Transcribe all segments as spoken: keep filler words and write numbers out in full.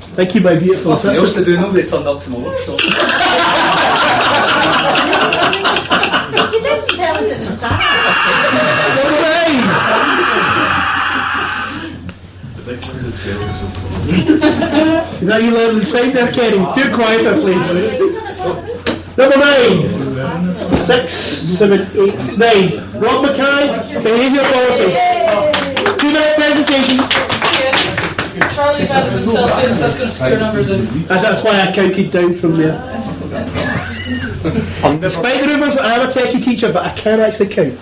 Thank you, my beautiful Nothing sister. else to do, nobody turned up to my workshop. You didn't tell us at the start. Is that you learning the time there, Kenny? Too quieter, please. Number nine. Six, seven, eight, nine. Rob Mackay, behaviour policies. Two minute presentation. Charlie's added himself in, so that's going to screw your numbers in. And that's why I counted down from there. Despite the rumours that I'm a techie teacher, but I can actually count.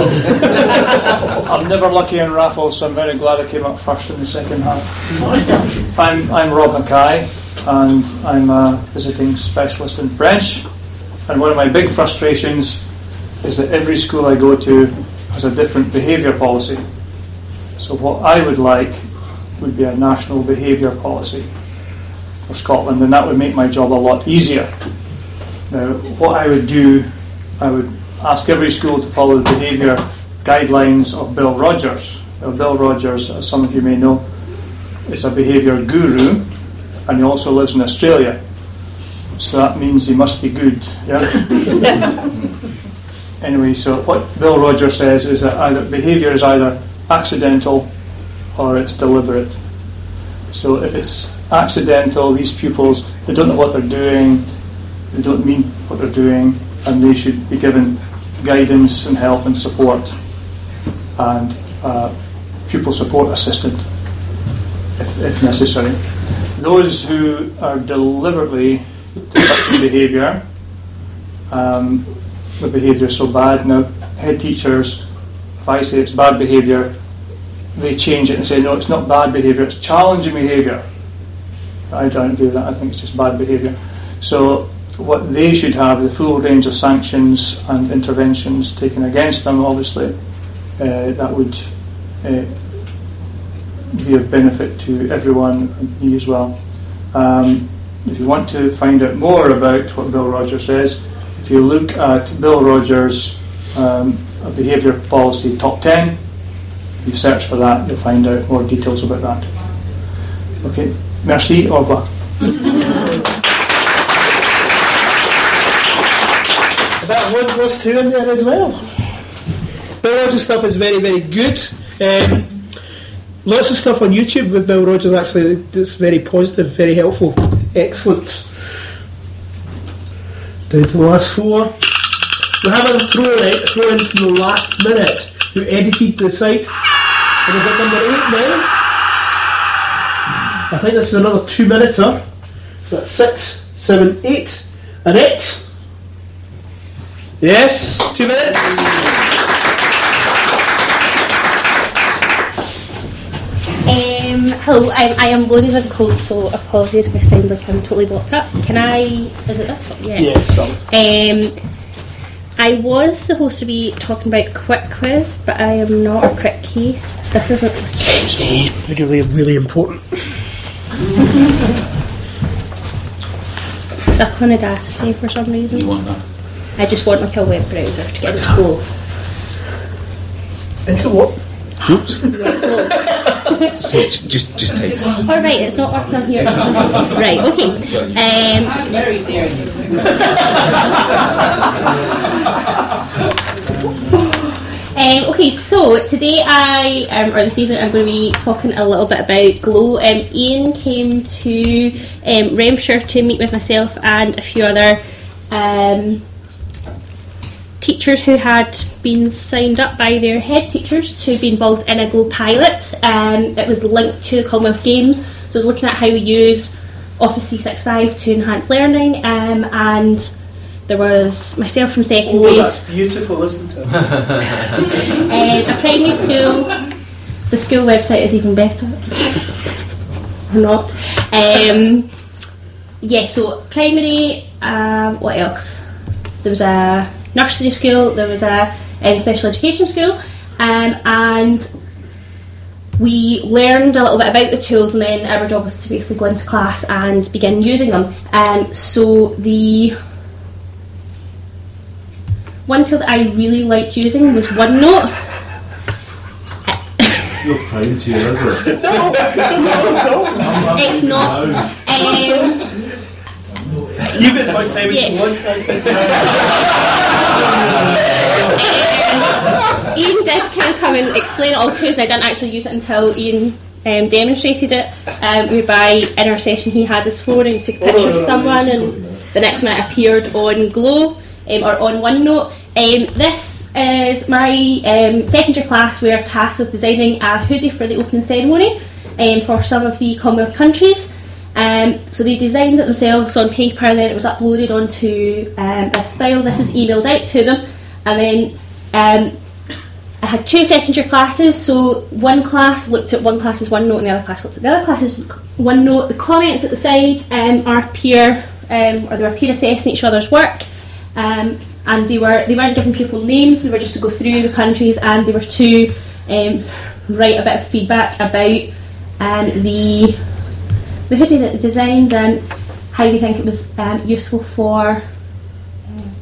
I'm never lucky in raffles, so I'm very glad I came up first in the second half. I'm, I'm Rob Mackay, and I'm a visiting specialist in French. And one of my big frustrations is that every school I go to has a different behaviour policy. So what I would like would be a national behaviour policy for Scotland, and that would make my job a lot easier. Now, what I would do, I would ask every school to follow the behaviour guidelines of Bill Rogers. Now, Bill Rogers, as some of you may know, is a behaviour guru, and he also lives in Australia. So that means he must be good, yeah? Anyway, so what Bill Rogers says is that either behaviour is either accidental or it's deliberate. So if it's accidental, these pupils, they don't know what they're doing, they don't mean what they're doing, and they should be given guidance and help and support and uh, pupil support assistant if, if necessary. Those who are deliberately destructive behaviour, um, the behaviour is so bad. Now, head teachers, if I say it's bad behaviour, they change it and say, no, it's not bad behaviour, it's challenging behaviour. I don't do that, I think it's just bad behaviour. So what they should have, the full range of sanctions and interventions taken against them, obviously, uh, that would uh, be of benefit to everyone, and me as well. Um, if you want to find out more about what Bill Rogers says, if you look at Bill Rogers' um, behaviour policy top ten, you search for that, you'll find out more details about that. Okay, merci, au revoir. That one plus two in there as well. Bill Rogers stuff is very, very good. Um, lots of stuff on YouTube with Bill Rogers, actually, that's very positive, very helpful. Excellent. Down to the last four. We have a throw in, throw in from the last minute who edited the site. And we've got number eight now. I think this is another two minutes, huh? That's six, seven, eight, and eight. Yes, two minutes. Um, hello, I'm, I am loaded with a cold, so apologies if I sound like I'm totally blocked up. Can I... Is it this one? Yeah. Yeah, sorry. Um, I was supposed to be talking about Quick Quiz, but I am not a quick key. This isn't... It's really, really important. It's stuck on Audacity for some reason. You want that? I just want like a web browser to get it to go. Into what? Oops. So just, just take it. All right, it's not working on here. Right, okay. Um, I'm very daring you. Um, okay, so today I, um, or this evening, I'm going to be talking a little bit about Glow. Um, Ian came to um, Renfrewshire to meet with myself and a few other um, teachers who had been signed up by their head teachers to be involved in a Glow pilot. Um, it was linked to the Commonwealth Games, so I was looking at how we use Office three sixty-five to enhance learning, um, and there was myself from secondary. Oh, that's beautiful, isn't it? um, a primary school. The school website is even better. Or not. Um, yeah, so primary, um, what else? There was a nursery school, there was a, a special education school, um, and we learned a little bit about the tools, and then our job was to basically go into class and begin using them. Um, so the one tool that I really liked using was OneNote. You're proud to you, is it? No, no, no. It's not. Um, You get my Simon Yeah. one. um, Ian did kind of come and explain it all to us, and I didn't actually use it until Ian um, demonstrated it. Um, whereby in our session he had his phone and he took a picture of someone, and the next minute it appeared on Glow um, or on OneNote. Um, this is my um, second year class. We are tasked with designing a hoodie for the opening ceremony um, for some of the Commonwealth countries. Um, so they designed it themselves on paper, and then it was uploaded onto um, this file. This is emailed out to them, and then um, I had two second year classes. So one class looked at one class's OneNote, and the other class looked at the other class's OneNote. The comments at the side um, are peer, um, or they were peer assessing each other's work, um, and they were they weren't giving people names. They were just to go through the countries, and they were to um, write a bit of feedback about um, the. the hoodie that they designed and how they think it was um, useful for um,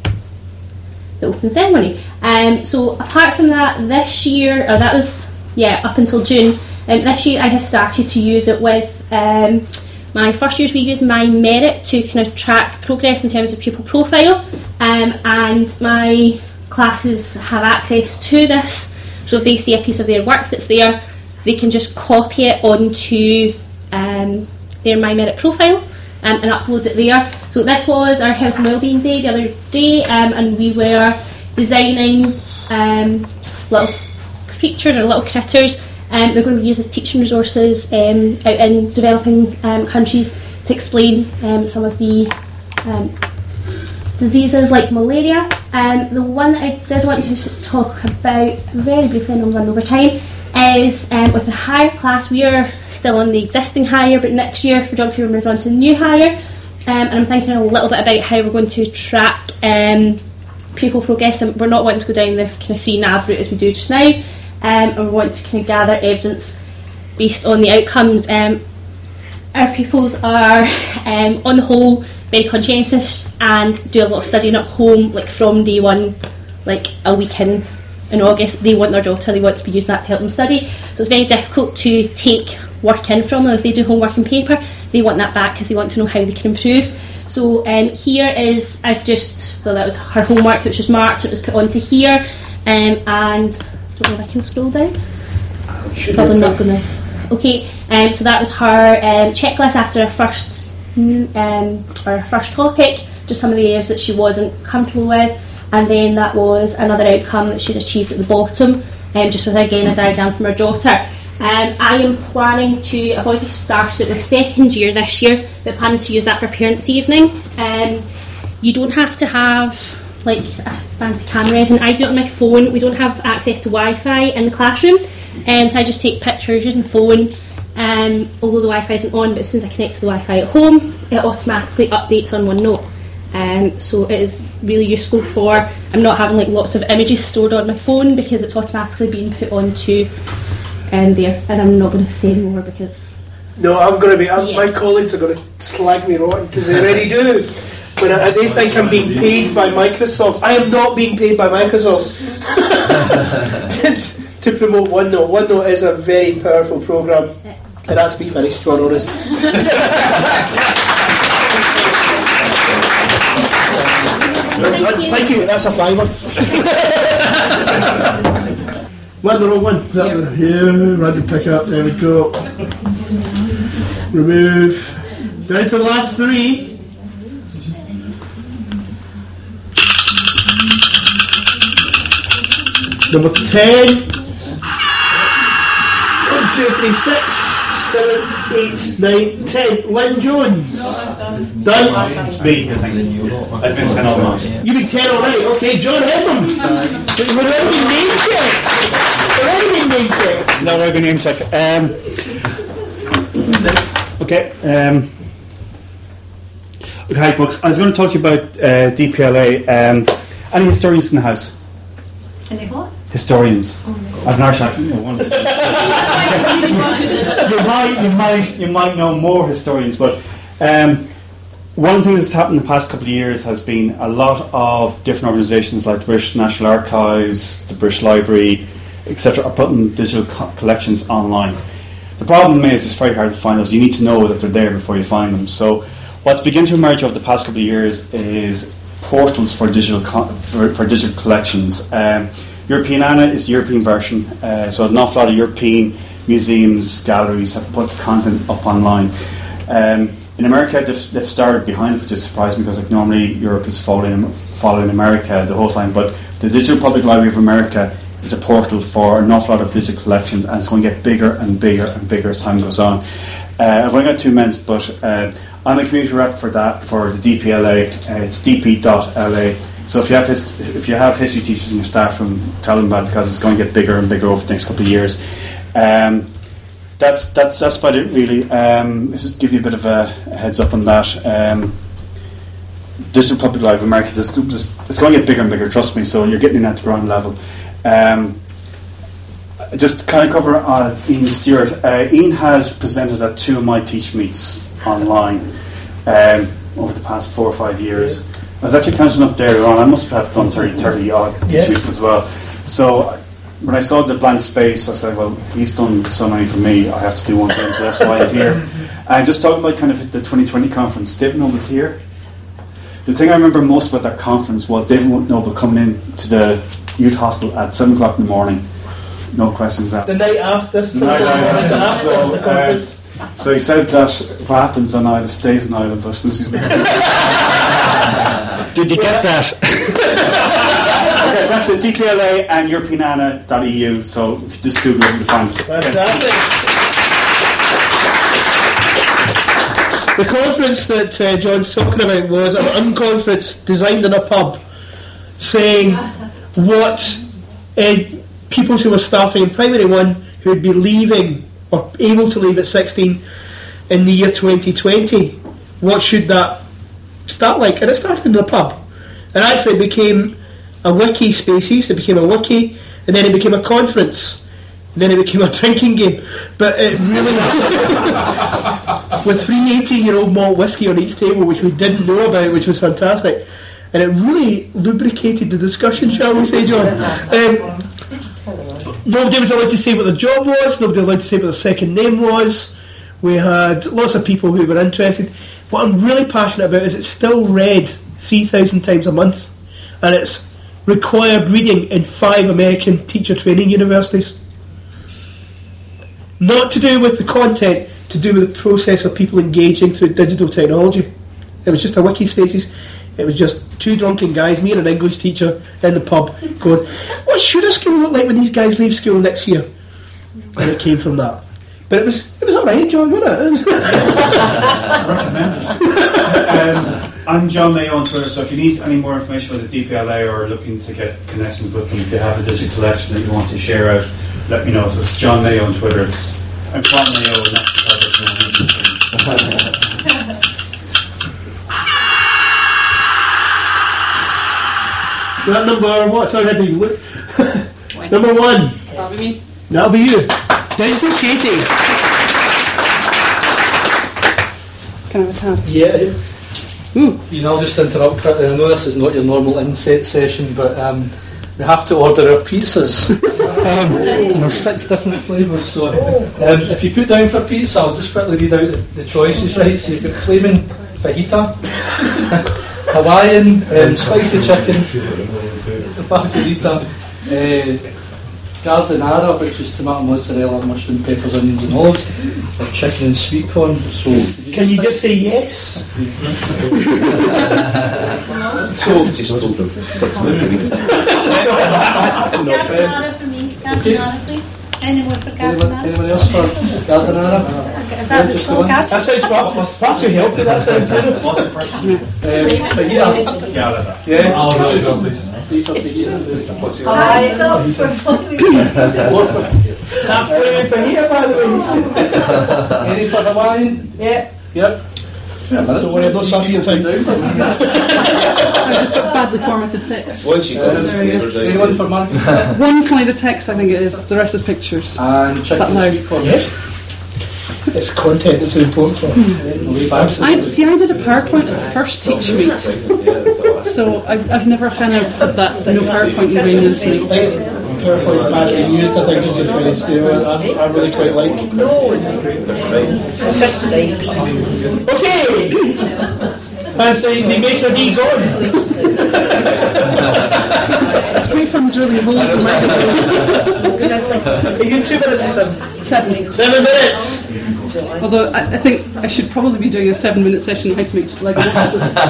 the open ceremony. Um, so apart from that, this year, or that was, yeah, up until June, um, this year I have started to use it with um, my first years. We use My Merit to kind of track progress in terms of pupil profile, um, and my classes have access to this, so if they see a piece of their work that's there, they can just copy it onto um, their My Merit profile um, and upload it there. So this was our Health and Wellbeing Day the other day, um, and we were designing um, little creatures or little critters. Um, they're going to be used as teaching resources um, out in developing um, countries to explain um, some of the um, diseases like malaria. Um, the one that I did want to talk about very briefly, and I'm running over time, is um, with the higher class. We are still on the existing higher, but next year for geography we're moving on to the new higher, um, and I'm thinking a little bit about how we're going to track um, pupil progress. And we're not wanting to go down the kind of three N A B route as we do just now, um, and we want to kind of gather evidence based on the outcomes. Um, our pupils are um, on the whole very conscientious and do a lot of studying at home, like from day one, like a week in in August. They want their daughter, they want to be using that to help them study, so it's very difficult to take work in from them. If they do homework in paper, they want that back because they want to know how they can improve. So um, here is, I've just, well that was her homework which was marked, it was put onto here, um, and I don't know if I can scroll down. Probably not going to. Okay, um, so that was her um, checklist after her first um, or her first topic, just some of the areas that she wasn't comfortable with. And then that was another outcome that she'd achieved at the bottom, um, just with again a diagram from her daughter. Um, I am planning to, I've already started with second year this year, but planning to use that for parents' evening. Um, you don't have to have like a fancy camera or anything. I do it on my phone. We don't have access to Wi-Fi in the classroom, um, so I just take pictures using the phone, um, although the Wi-Fi isn't on, but as soon as I connect to the Wi-Fi at home, it automatically updates on OneNote. Um, so it is really useful for, I'm not having like lots of images stored on my phone because it's automatically being put onto um, there, and I'm not going to say more because no, I'm going to be I'm, yeah. my colleagues are going to slag me rotten because they already do, but I, they think I'm being paid by Microsoft. I am not being paid by Microsoft to, to promote OneNote. OneNote is a very powerful program, and that's me finished, John Honest. Thank you. Thank you, that's a fiver. One, the wrong one. Is that Here. the- Here, random pick up, there we go. Remove. Down to the last three. Number ten. One, two, three, six. Seven, eight, nine, ten. Lynn Jones. Done. It's me. I've been ten on that. You've been ten already. Okay, John Edmund. We've already name checked. We've already been name checked. No, I've been name checked. Um, okay. Um, okay, hi folks. I was going to talk to you about uh, D P L A. Um, any historians in the house? Any what? Historians. I have an Irish accent. You know, one. you might, you might, you might know more historians, but um, one thing that's happened in the past couple of years has been a lot of different organisations like the British National Archives, the British Library, et cetera, are putting digital co- collections online. The problem is it's very hard to find those. You need to know that they're there before you find them. So what's begun to emerge over the past couple of years is portals for digital co- for, for digital collections. Um, Europeana is the European version, uh, so an awful lot of European museums, galleries have put the content up online. Um, in America, they've, they've started behind it, which has surprised me because like, normally Europe is following, following America the whole time. But the Digital Public Library of America is a portal for an awful lot of digital collections, and it's going to get bigger and bigger and bigger as time goes on. Uh, I've only got two minutes, but uh, I'm a community rep for that for the D P L A. Uh, it's d p dot l a. So if you have his, if you have history teachers in your staff room, tell them about it because it's going to get bigger and bigger over the next couple of years. Um, that's that's that's about it really. Um, let's just give you a bit of a, a heads up on that. Um, Digital Public Library of America, this, this, it's going to get bigger and bigger. Trust me. So you're getting in at the ground level. Um, just kind of cover uh, Ian Stewart. Uh, Ian has presented at two of my Teach Meets online um, over the past four or five years. I was actually counting up there on. I must have done thirty, thirty odd Teach Meets as well. So when I saw the blank space, I said, well, he's done so many for me, I have to do one for him, so that's why I'm here. And just talking about kind of the twenty twenty conference, David Noble was here. The thing I remember most about that conference was David Noble coming in to the youth hostel at seven o'clock in the morning. No questions asked. The night after this, The night after, after so, the conference. uh, so he said that what happens on Ireland stays in Ireland, but since he's Did you get that? Okay, that's it, D P L A and Europeana dot E U, so if you just Google it, you'll find it. Fantastic. The conference that uh, John's talking about was an unconference designed in a pub, saying what uh, people who were starting in primary one who would be leaving or able to leave at sixteen in the year twenty twenty, what should that start like? And it started in a pub, and actually it became a wiki spaces, it became a wiki, and then it became a conference, and then it became a drinking game. But it really with three eighteen-year-old malt whiskey on each table, which we didn't know about, which was fantastic, and it really lubricated the discussion, shall we say, John? Um, nobody was allowed to say what their job was, nobody allowed to say what their second name was. We had lots of people who were interested. What I'm really passionate about is it's still read three thousand times a month, and it's required reading in five American teacher training universities. Not to do with the content, to do with the process of people engaging through digital technology. It was just a wiki spaces. It was just two drunken guys, me and an English teacher in the pub, going, what should a school look like when these guys leave school next year? And it came from that. But it was it was alright, John, wasn't it? um, I'm John Mayo on Twitter, so if you need any more information about the D P L A or looking to get connections with them, if you have a digital collection that you want to share out, let me know. So it's John Mayo on Twitter. It's I'm John Mayo, not That number what? Sorry, I had to look. Number one. That'll be me. That'll be you. Digital Katie. Can I have a tab? Yeah. You know, I'll just interrupt quickly. I know this is not your normal inset session, but um, we have to order our pizzas. um, there's six different flavours, so um, if you put down for pizza, I'll just quickly read out the, the choices, right? So you've got flaming fajita, Hawaiian, um, spicy chicken, margarita, uh, carbonara, which is tomato, mozzarella, mushroom, peppers, onions and olives, or chicken and sweet corn. So can you just say yes? So Just told them six minutes. Carbonara for me. Carbonara, please. Any more for anyone, carbonara? anyone else for carbonara? Is that the full card? That sounds far, far too healthy. That sounds. Um, fajita. Yeah. I'll write it down, please. Please for fajita. Alright, so for full More for That flavor for here, by the way. any for Hawaiian? Yeah. Yep. Don't worry, I've not started your time. I just got badly formatted text. Once you got those flavours out. Anyone for margarita? One slide of text, I think it is. The rest is pictures. And chicken that and loud? sweet corn. It's content that's the important one. I see. I did a PowerPoint at the first Teach Meet, so I've, I've never kind of had that no PowerPoint ingrained into me. PowerPoint pad that you used, I think, is a phrase, you know, I, I really quite like. Okay! As the, the maitre d' gone. Three thumbs really rolls in my head. You get two minutes, seven. Seven. Seven minutes! Although I, I think I should probably be doing a seven-minute session on how to make Lego boxes. Um,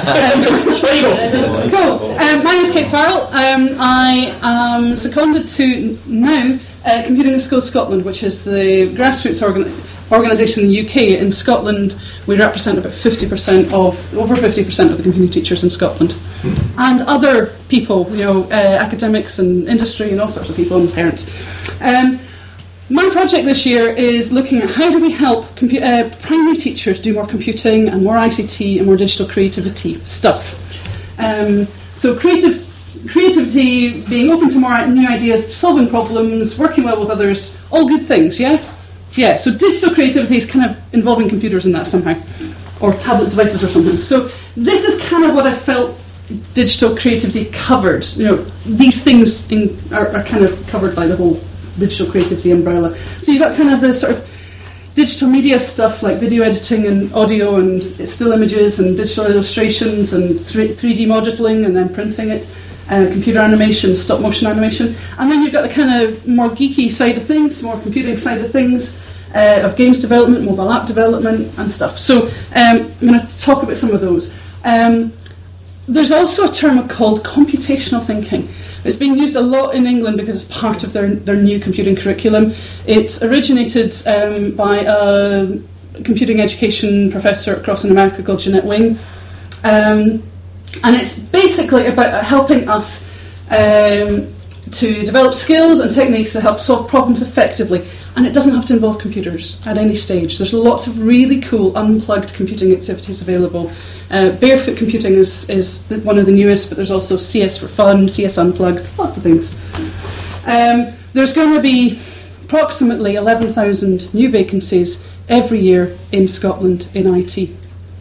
cool. Um, my name is Kate Farrell. Um, I am seconded to now uh, Computing in Schools Scotland, which is the grassroots organ- organisation in the U K. In Scotland, we represent about fifty percent of, over fifty percent of the computing teachers in Scotland, and other people, you know, uh, academics and industry and all sorts of people and parents. Um, My project this year is looking at how do we help compu- uh, primary teachers do more computing and more I C T and more digital creativity stuff. Um, so creative creativity, being open to more new ideas, solving problems, working well with others, all good things, yeah? Yeah, so digital creativity is kind of involving computers in that somehow, or tablet devices or something. So this is kind of what I felt digital creativity covered. You know, these things in, are, are kind of covered by the whole digital creativity umbrella. So you've got kind of the sort of digital media stuff like video editing and audio and still images and digital illustrations and three D modelling and then printing it, uh, computer animation, stop motion animation. And then you've got the kind of more geeky side of things, more computing side of things, uh, of games development, mobile app development and stuff. So um, I'm going to talk about some of those. Um, there's also a term called computational thinking. It's being used a lot in England because it's part of their, their new computing curriculum. It's originated um, by a computing education professor across in America called Jeanette Wing. Um, and it's basically about helping us um, to develop skills and techniques to help solve problems effectively. And it doesn't have to involve computers at any stage. There's lots of really cool unplugged computing activities available. Uh, Barefoot Computing is, is the, one of the newest, but there's also C S for Fun, C S Unplugged, lots of things. Um, there's going to be approximately eleven thousand new vacancies every year in Scotland in I T.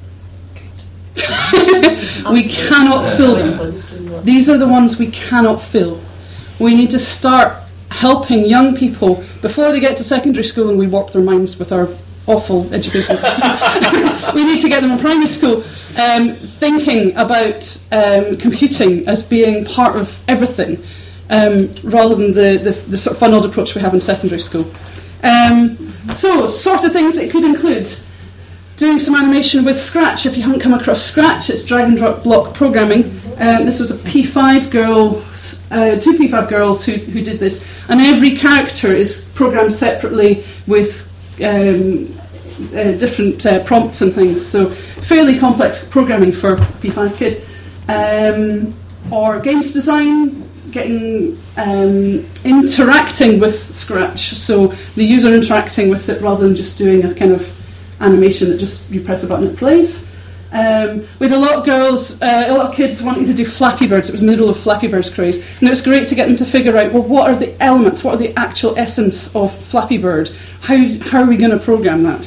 We cannot fill them. These are the ones we cannot fill. We need to start helping young people before they get to secondary school and we warp their minds with our awful education system. We need to get them in primary school um, thinking about um, computing as being part of everything um, rather than the, the, the sort of funneled approach we have in secondary school. Um, so, sort of things it could include doing some animation with Scratch. If you haven't come across Scratch, it's drag and drop block programming. Um, this was a P five girl, uh, two P five girls who, who did this, and every character is programmed separately with um, uh, different uh, prompts and things. So fairly complex programming for a P five kid. Um, or games design, getting um, interacting with Scratch, so the user interacting with it rather than just doing a kind of animation that just you press a button it plays. Um, with a lot of girls, uh, a lot of kids wanting to do Flappy Birds. It was middle of Flappy Birds craze, and it was great to get them to figure out, well, what are the elements, what are the actual essence of Flappy Bird? How how are we going to program that?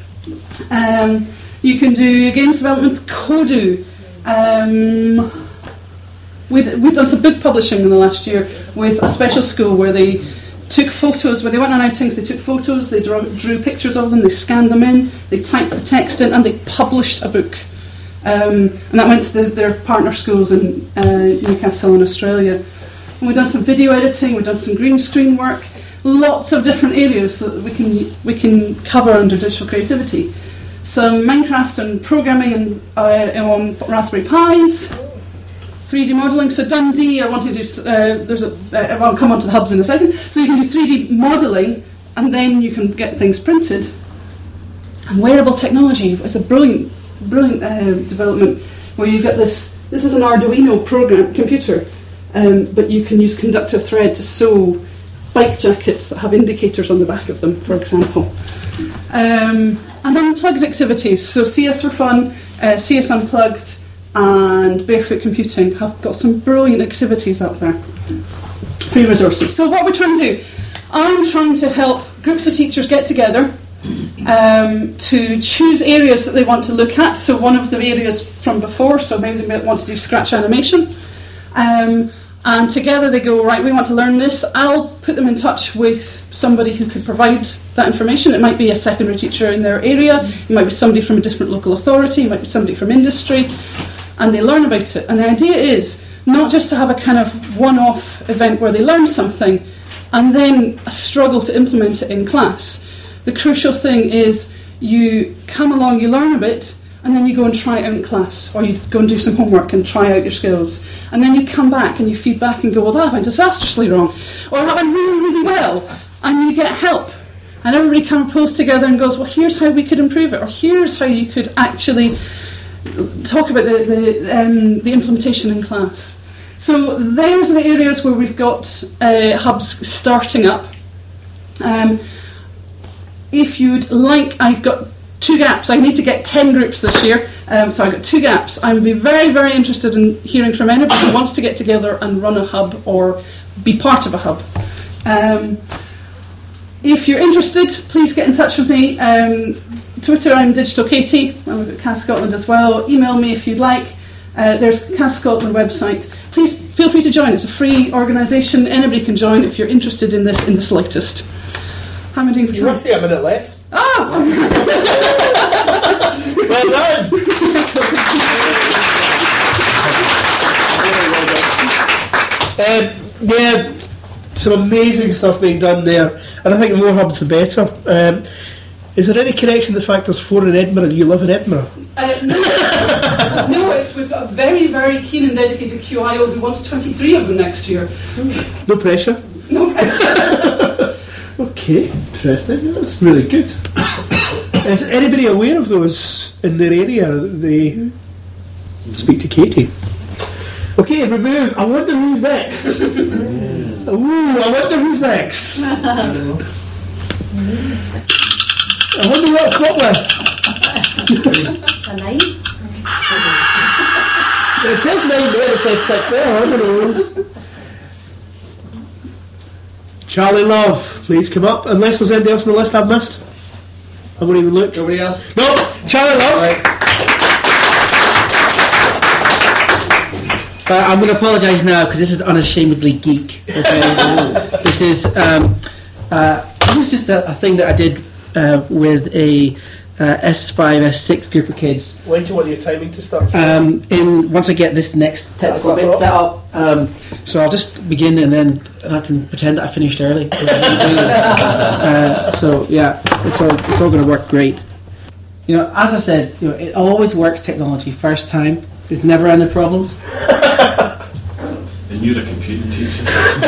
Um, you can do games development with Kodu. Um, we'd, we've done some book publishing in the last year with a special school where they took photos, when they went on outings, they took photos, they drew, drew pictures of them, they scanned them in, they typed the text in, and they published a book. Um, and that went to the, their partner schools in uh, Newcastle in Australia. And we've done some video editing, we've done some green screen work, lots of different areas that we can we can cover under digital creativity. Some Minecraft and programming and, uh, on Raspberry Pis, three D modelling. So Dundee, I want to do, uh, there's a, uh, I'll come on to the hubs in a second. So you can do three D modelling and then you can get things printed. And wearable technology is a brilliant, brilliant uh, development where you've got this, this is an Arduino program, computer, um, but you can use conductive thread to sew bike jackets that have indicators on the back of them, for example. Um, and unplugged activities, so C S for Fun, uh, C S Unplugged, and Barefoot Computing have got some brilliant activities up there. Free resources. So what we're trying to do, I'm trying to help groups of teachers get together um, to choose areas that they want to look at. So one of the areas from before, so maybe they might want to do Scratch animation. Um, And together they go, right, we want to learn this. I'll put them in touch with somebody who could provide that information. It might be a secondary teacher in their area, it might be somebody from a different local authority, it might be somebody from industry, and they learn about it. And the idea is not just to have a kind of one-off event where they learn something and then a struggle to implement it in class. The crucial thing is you come along, you learn a bit, and then you go and try it out in class, or you go and do some homework and try out your skills. And then you come back and you feed back and go, well, that went disastrously wrong, or that went really, really well, and you get help. And everybody kind of pulls together and goes, well, here's how we could improve it, or here's how you could actually talk about the, the, um, the implementation in class. So there's the areas where we've got uh, hubs starting up. Um, if you'd like, I've got two gaps. I need to get ten groups this year, um, so I've got two gaps. I'd be very, very interested in hearing from anybody who wants to get together and run a hub or be part of a hub. Um, if you're interested, please get in touch with me. Um, Twitter, I'm Digital Katie. I'm at Cass Scotland as well. Email me if you'd like. Uh, there's Cass Scotland website. Please feel free to join. It's a free organisation. Anybody can join if you're interested in this in the slightest. How am I doing for You time? roughly a minute left. Ah! Well done. um, yeah, some amazing stuff being done there, and I think the more hubs the better. Um, is there any connection to the fact there's four in Edinburgh and you live in Edinburgh? Uh, no, no it's, we've got a very, very keen and dedicated Q I O who wants twenty-three of them next year. No pressure. No pressure. Okay, interesting. That's really good. Is anybody aware of those in their area? They speak to Katie. Okay, remove. I wonder who's next. Ooh, I wonder who's next. I wonder what I'll come up with. A nine? It says nine there, it says six there. I don't know. Charlie Love, please come up. Unless there's anything else on the list I've missed. I won't even look. Nobody else? No, Charlie Love. Right. Uh, I'm going to apologise now because this is unashamedly geek. Okay? This is um, uh, this is just a, a thing that I did uh, with a uh, S five, S six group of kids. When do you want your timing to start? Um, in once I get this next technical bit set up, um, so I'll just begin and then I can pretend that I finished early. uh, so yeah, it's all it's all going to work great. You know, as I said, you know, it always works. Technology first time. There's never any problems. And you're a computing teacher.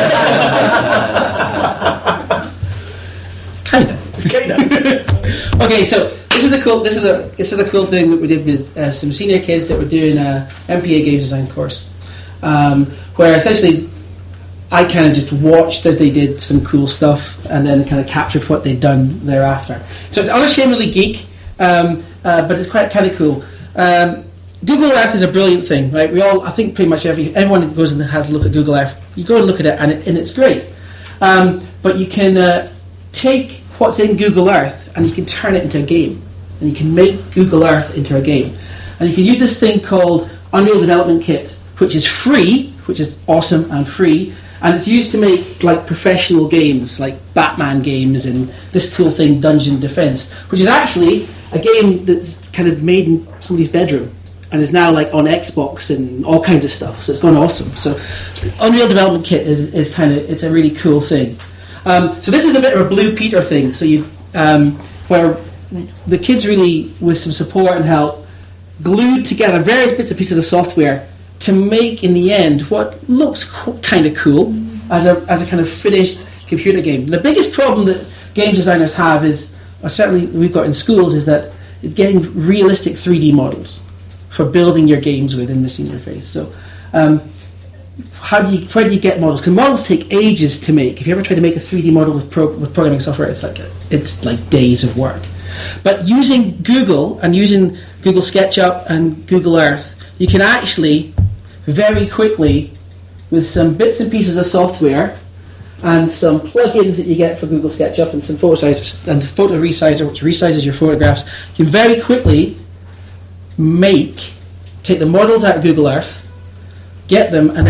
Kind of. Kind of. Okay, so this is the cool. This is a this is a cool thing that we did with uh, some senior kids that were doing a M P A games design course, um, where essentially I kind of just watched as they did some cool stuff and then kind of captured what they'd done thereafter. So it's unashamedly geek, um, uh, but it's quite kind of cool. Um, Google Earth is a brilliant thing, right? We all, I think, pretty much every everyone goes and has a look at Google Earth. You go and look at it, and, it, and it's great. Um, but you can uh, take what's in Google Earth and you can turn it into a game, and you can make Google Earth into a game, and you can use this thing called Unreal Development Kit, which is free, which is awesome and free, and it's used to make like professional games, like Batman games and this cool thing, Dungeon Defense, which is actually a game that's kind of made in somebody's bedroom. And is now like on Xbox and all kinds of stuff, so it's gone awesome. So Unreal Development Kit is, is kind of, it's a really cool thing. Um, so this is a bit of a Blue Peter thing. So you, um, where the kids really, with some support and help, glued together various bits and pieces of software to make in the end what looks co- kind of cool as a as a kind of finished computer game. The biggest problem that game designers have is, or certainly we've got in schools, is that it's getting realistic three D models for building your games within the senior phase. So, um, how do you, where do you get models? Because models take ages to make. If you ever try to make a three D model with, pro, with programming software, it's like a, it's like days of work. But using Google and using Google SketchUp and Google Earth, you can actually very quickly, with some bits and pieces of software and some plugins that you get for Google SketchUp and some photo sizers and the photo resizer, which resizes your photographs, you can very quickly make, take the models out of Google Earth, get them, and then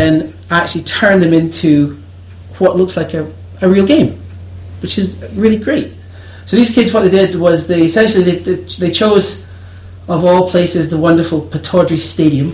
actually turn them into what looks like a, a real game, which is really great. So these kids, what they did was they essentially they, they, they chose, of all places, the wonderful Pittodrie Stadium.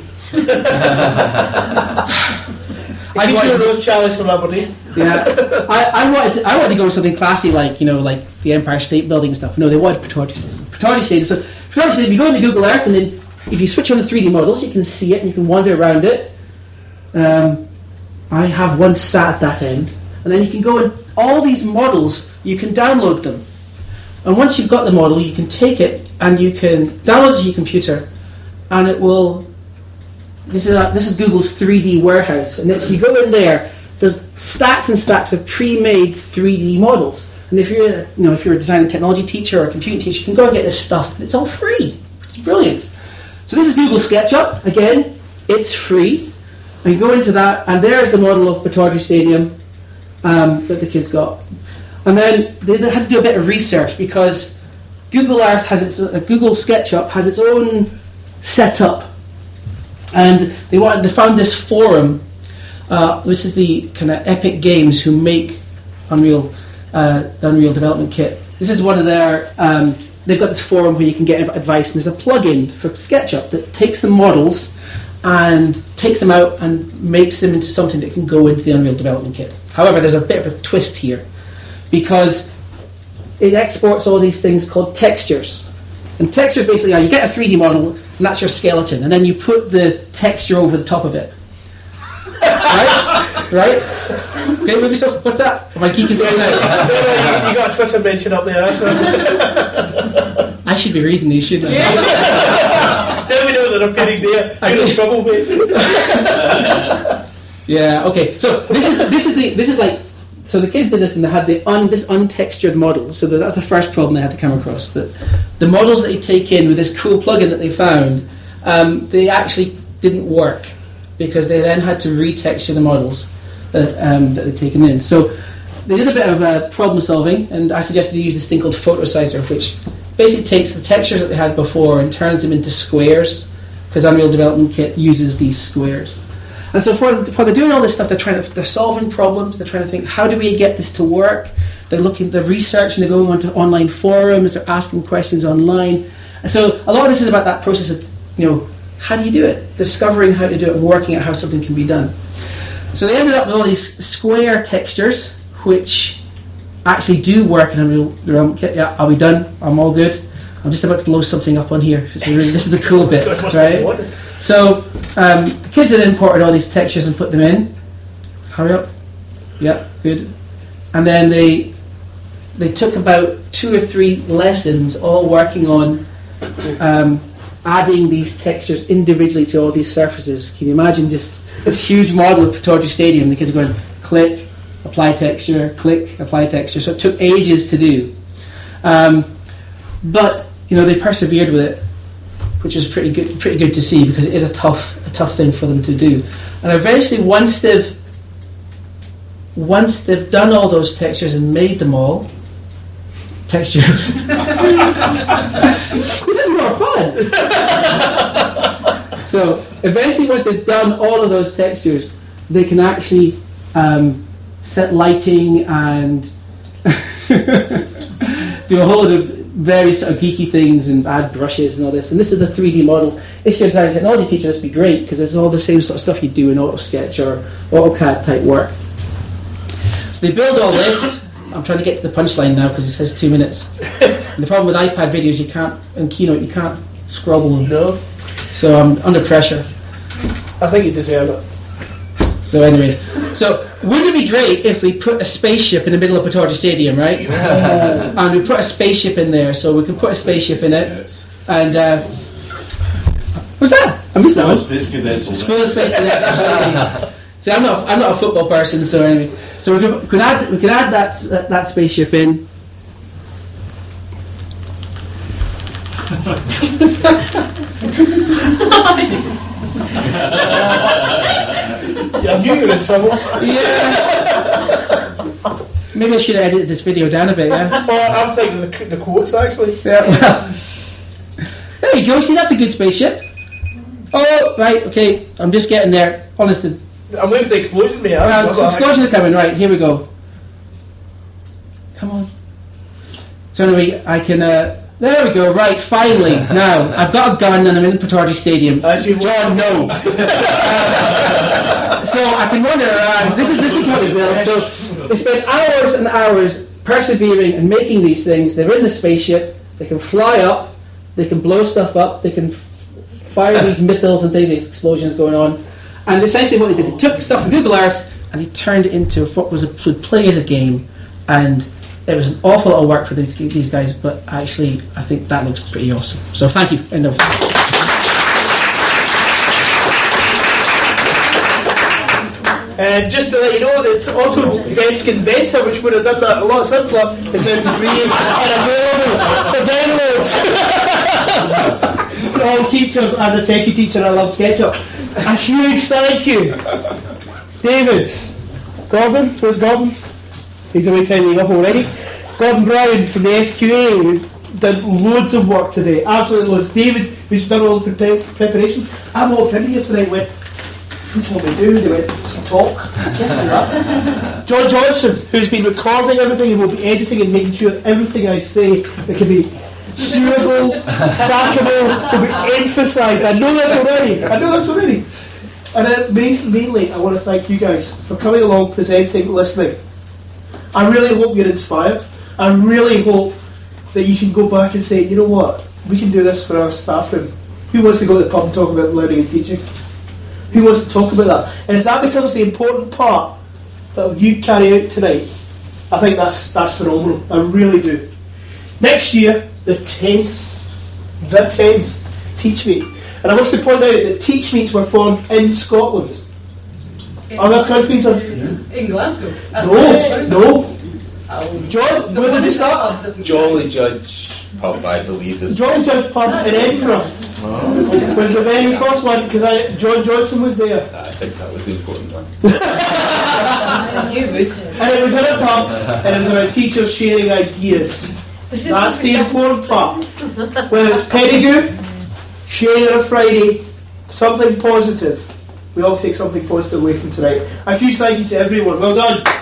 I wanted to challenge celebrity. Yeah, I, I wanted to, I wanted to go with something classy like you know like the Empire State Building and stuff. No, they wanted Pittodrie Pittodrie Stadium. So Pittodrie Stadium, you go into Google Earth, and then if you switch on the three D models, you can see it and you can wander around it. Um, I have one sat at that end, and then you can go and all these models, you can download them. And once you've got the model, you can take it and you can download it to your computer, and it will. This is a, this is Google's three D warehouse, and it's, you go in there. There's stacks and stacks of pre-made three D models, and if you're a, you know if you're a design and technology teacher or a computing teacher, you can go and get this stuff. And it's all free, which is brilliant. So this is Google SketchUp again. It's free. And you go into that, and there's the model of Pittodrie Stadium um, that the kids got. And then they had to do a bit of research because Google Earth has its uh, Google SketchUp has its own setup, and they wanted they found this forum. Uh, this is the kind of Epic Games who make Unreal uh, Unreal Development Kit. This is one of their. Um, they've got this forum where you can get advice, and there's a plugin for SketchUp that takes the models and takes them out and makes them into something that can go into the Unreal Development Kit. However, there's a bit of a twist here, because it exports all these things called textures. And textures basically are, you get a three D model, and that's your skeleton, and then you put the texture over the top of it. Right? Right? Okay, maybe so, what's that? Am I geeking something out? You got a Twitter mention up there, so. I should be reading these, shouldn't I? Now we know that I'm getting there. You're in trouble, mate. Yeah, okay. So this is this is the this is like so the kids did this and they had the un, this untextured model. So that's the first problem they had to come across. That the models that they take in with this cool plugin that they found, um, they actually didn't work because they then had to retexture the models that, um, that they'd taken in. So they did a bit of uh, problem solving, and I suggested they use this thing called Photosizer, which basically takes the textures that they had before and turns them into squares, because Unreal Development Kit uses these squares. And so while they're doing all this stuff, they're trying to they're solving problems. They're trying to think, how do we get this to work? They're looking, they're researching, they're going onto online forums, they're asking questions online. And so a lot of this is about that process of, you know, how do you do it? Discovering how to do it and working out how something can be done. So they ended up with all these square textures, which actually do work in Unreal Development Kit. Yeah, are we done? I'm all good. I'm just about to blow something up on here. This is, this is the cool bit, right? So um, the kids had imported all these textures and put them in. Hurry up. Yeah, good. And then they they took about two or three lessons all working on um, adding these textures individually to all these surfaces. Can you imagine just this huge model of Pittodrie Stadium? The kids are going, click, apply texture, click, apply texture. So it took ages to do. Um, but, you know, they persevered with it, which was pretty good pretty good to see, because it is a tough a tough thing for them to do. And eventually, once they've once they've done all those textures and made them all, texture. This is more fun. So eventually, once they've done all of those textures, they can actually um, set lighting and do a whole lot of very sort of geeky things and add brushes and all this. And this is the three D models. If you're a design and technology teacher, this would be great, because it's all the same sort of stuff you do in AutoSketch or AutoCAD type work. So they build all this. I'm trying to get to the punchline now because it says two minutes. And the problem with iPad videos, you can't, in Keynote, you can't scrabble them. No. So I'm under pressure. I think you deserve it. So anyway, so wouldn't it be great if we put a spaceship in the middle of Pittodrie Stadium, right? Uh, and we put a spaceship in there, so we can put a spaceship in it. And uh, what's that? I missed that one. Space cadets. It's full of space cadets. Absolutely. See, I'm not, I'm not a football person, so anyway, so we can, we can add, we can add that that, that spaceship in. Yeah, I knew you were in trouble. Yeah. Maybe I should have edited this video down a bit, yeah? Well, I'm taking the, the quotes, actually. Yeah, well. There you go, see, that's a good spaceship. Oh, right, okay, I'm just getting there. Honestly, I'm waiting for the explosion, mate. Uh, the explosions are coming, right, here we go. Come on. So anyway, I can, uh, there we go, right, finally. Now, I've got a gun and I'm in Portage Stadium. As you John, no. So I can wander around. This is this is what they built. So they spent hours and hours persevering and making these things. They're in the spaceship. They can fly up. They can blow stuff up. They can f- fire these missiles and things. These explosions going on. And essentially, what they did, they took stuff from Google Earth and they turned it into what was a, would play as a game. And it was an awful lot of work for these these guys. But actually, I think that looks pretty awesome. So thank you. End of. And just to let you know that Autodesk Inventor, which would have done that a lot simpler, is now free and available for download. To all teachers, as a techie teacher, I love SketchUp. A huge thank you, David Gordon. Where's Gordon? He's away tidying up already. Gordon Brown from the S Q A, who's done loads of work today, absolutely loads. David, who's done all the pre- preparation. I walked in here tonight and went, "What's what we do?" They went, "Some talk." John Johnson, who's been recording everything and will be editing and making sure everything I say that can be suable, sackable, will be emphasised. I know this already. I know this already. And then mainly, I want to thank you guys for coming along, presenting, listening. I really hope you're inspired. I really hope that you can go back and say, you know what, we can do this for our staff room. Who wants to go to the pub and talk about learning and teaching? Who wants to talk about that? And if that becomes the important part that you carry out tonight, I think that's that's phenomenal. I really do. Next year, the tenth, the tenth Teach Meet. And I wish to point out that Teach Meets were formed in Scotland. In Other countries are... in Glasgow. No, no. Oh. John, where did you start? Jolly Judge pub, I believe. Is Jolly Judge pub in Edinburgh. Oh. Was the very first one, because John Johnson was there. I think that was the important one. You would. And it was in a pub, and it was about teachers sharing ideas. That's the important part. Whether it's pedagogue, sharing on a Friday, something positive. We all take something positive away from tonight. A huge thank you to everyone. Well done.